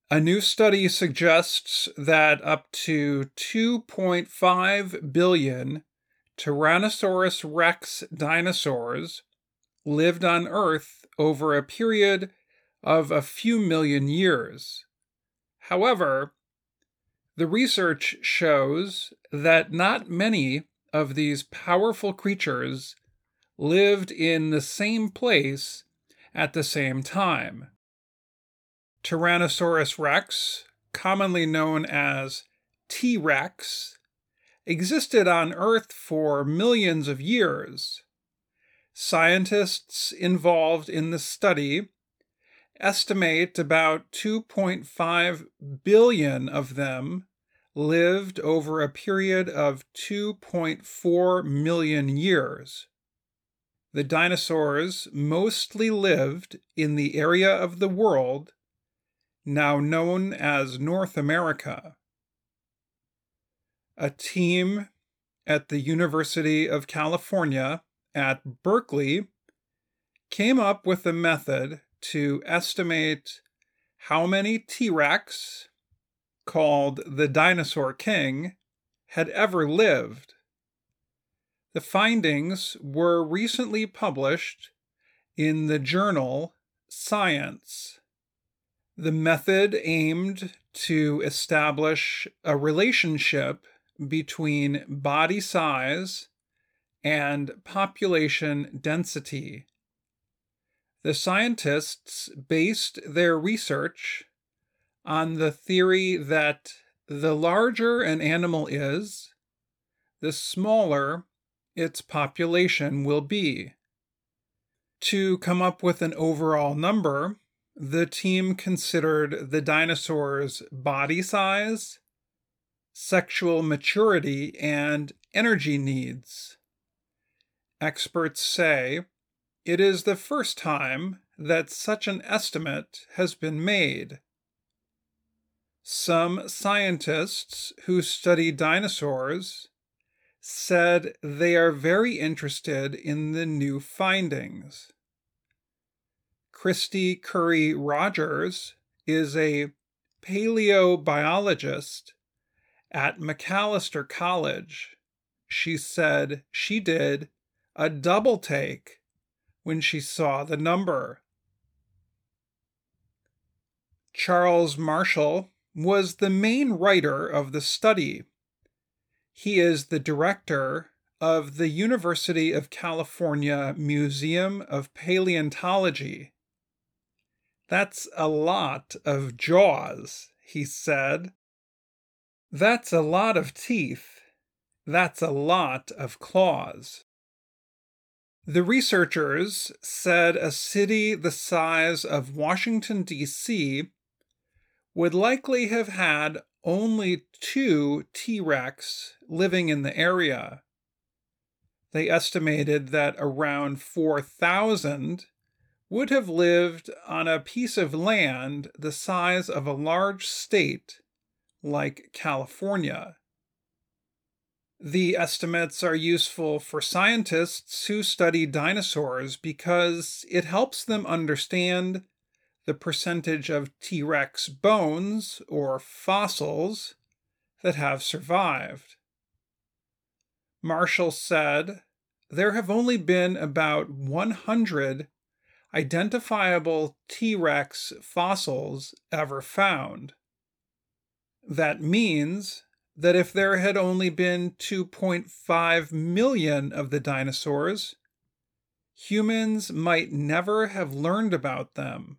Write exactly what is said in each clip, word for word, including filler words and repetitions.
A new study suggests that up to two point five billion Tyrannosaurus rex dinosaurs lived on Earth over a period of a few million years. However, the research shows that not many of these powerful creatures lived in the same place at the same time. Tyrannosaurus rex, commonly known as T. rex, existed on Earth for millions of years. Scientists involved in the study estimate about two point five billion of them lived over a period of two point four million years. The dinosaurs mostly lived in the area of the world now known as North America. A team at the University of California at Berkeley came up with a method to estimate how many T. rex, called the Dinosaur King, had ever lived. The findings were recently published in the journal Science. The method aimed to establish a relationship between body size and population density. The scientists based their research on the theory that the larger an animal is, the smaller its population will be. To come up with an overall number, the team considered the dinosaurs' body size, sexual maturity, and energy needs. Experts say it is the first time that such an estimate has been made. Some scientists who study dinosaurs said they are very interested in the new findings. Christy Curry Rogers is a paleobiologist at Macalester College. She said she did a double take when she saw the number. Charles Marshall was the main writer of the study. He is the director of the University of California Museum of Paleontology. That's a lot of jaws, he said. That's a lot of teeth. That's a lot of claws. The researchers said a city the size of Washington, D C would likely have had only two T. rex living in the area. They estimated that around four thousand would have lived on a piece of land the size of a large state like California. The estimates are useful for scientists who study dinosaurs because it helps them understand the percentage of T. rex bones, or fossils, that have survived. Marshall said there have only been about one hundred identifiable T. rex fossils ever found. That means that if there had only been two point five million of the dinosaurs, humans might never have learned about them.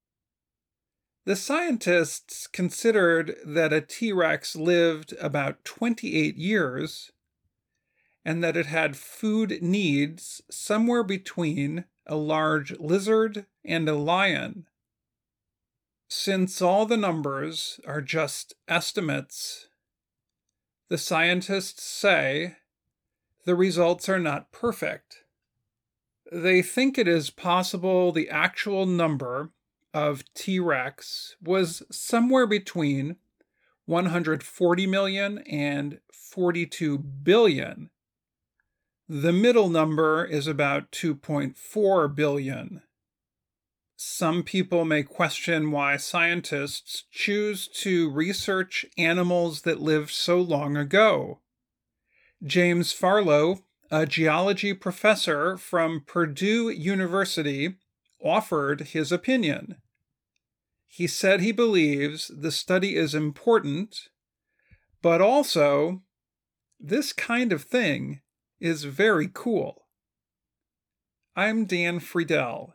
The scientists considered that a T. rex lived about twenty-eight years and that it had food needs somewhere between a large lizard and a lion. Since all the numbers are just estimates, the scientists say the results are not perfect. They think it is possible the actual number of T. rex was somewhere between one hundred forty million and forty-two billion. The middle number is about two point four billion. Some people may question why scientists choose to research animals that lived so long ago. James Farlow, a geology professor from Purdue University, offered his opinion. He said he believes the study is important, but also, this kind of thing is very cool. I'm Dan Friedel,